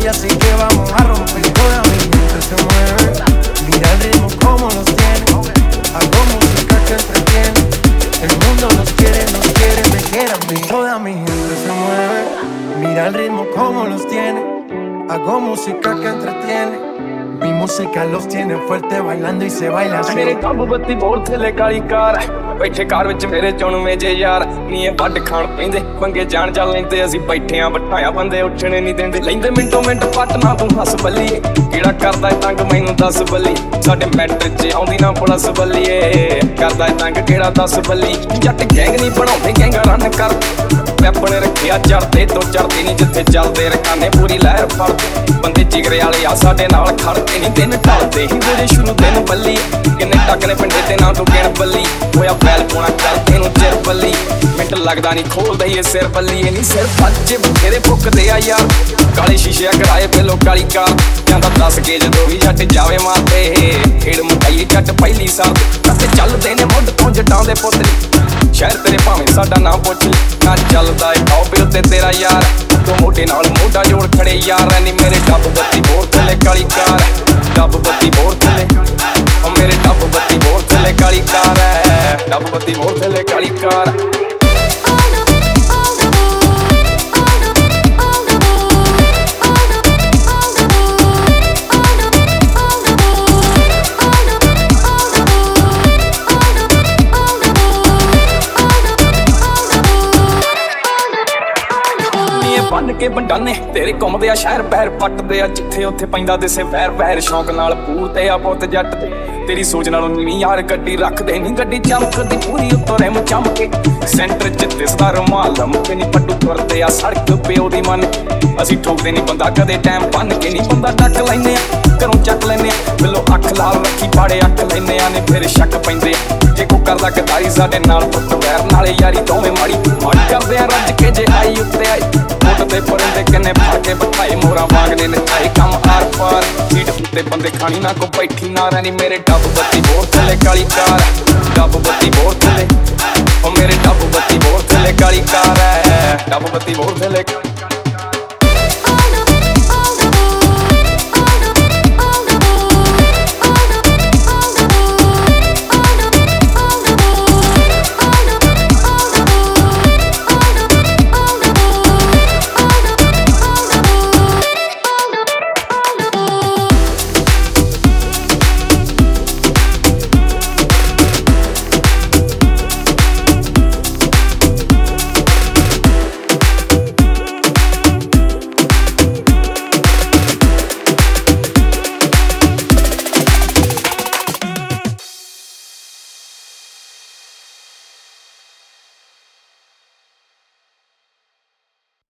así que vamos a romper. Toda mi gente se mueve, mira el ritmo como los tiene. Hago música que entretiene, el mundo nos quiere, me quiere a mí. Toda mi gente se mueve, mira el ritmo como los tiene. Hago música que entretiene, mi música los tiene fuerte bailando y se baila así. मेरे कब बत्ती बोल थले काली car बैठे car which मेरे चुनवे जे यार नी वड खाण पैंदे पंगे जान जा लैंदे असीं बैठे आ बठाया बंदे उठणे नहीं देंदे लैंदे मिंटो मिंट पटना तू हस बल्लीए किहड़ा करदा तंग मैनू दस बल्ली साडे मैट्रिक च आउंदी ना पुलिस बल्लीए करदा तंग किहड़ा दस बल्ली जट गैंग नहीं बनाउंदे गैंगा रन कर पैपण रखिया चढ़ते तो चढ़ते नहीं जिथे चलदे रखाने पूरी लहर फड़दे बंदे जिगरे वाले आ साडे नाल खड़दे नहीं दिन ढलदे ही मेरे शुरू दिन बल्ली किन्ने टकने पिंडे ते ना तू गिण बल्ली होया बैल पोना कर तेनू चिर बल्ली मिंट लगदा नहीं खोलदा ही सिर बल्ली नहीं सिर बच्चे बथेरे फुकदे आ यार काले शीशे कराए पेलो काली कार जांदा 10 गेज दो भी जट जावे मारते खेड़ मुकाई जट पहली साल रस्ते चलदे ने मुंड तो जटां दे पुतली शहर तेरे भावें साडा ना पुछ ना चलदा ए टॉप उत्ते तेरा यार तो मोटे नाल मोटा जोड़ खड़े यार नी मेरे डब बत्ती बोर थले काली कार डब बत्ती बोर थले ओ मेरे डब बत्ती बोर थले काली कार डब बत्ती बोर थले काली कार बन के बंडाने तेरे घुमदे आ शहर पैर पटदे आ जिथे उत्थे पैंदा दिसे वैर वैर शौक नाल पूरते आ पुत जट ते तेरी सोच नालों नीवी यार गड्डी रखदे नहीं गड्डी चमकदी पूरी उत्तों रिम चमके सेंटर च दिसदा रुमाल लमके नहीं पट्टू तुरदे आ सड़क प्यो दी मन असीं ठोकदे नहीं बंदा कदे टाइम बन के नहीं बंदा टक लैने घरों चक लैने बिलो अख लाल रखी पाड़े अख लैने आ ने फिर शक पैंदे जे को करदा गदारी साडे नाल पुत वैर नाले यारी दोवें माड़ी माड़ी करदे आ रज के जे आई उत्ते आई ते परिंदे किन्ने फाके बिठाए मोरा मांगने नचाए कम आर पार सीट उत्ते बंदे खानी ना को बैठी ना रहनी मेरे डब बत्ती बोर थले काली कार डब बत्ती बोर थले ओ मेरे डब बत्ती बोर थले काली कार डब बत्ती बोर थले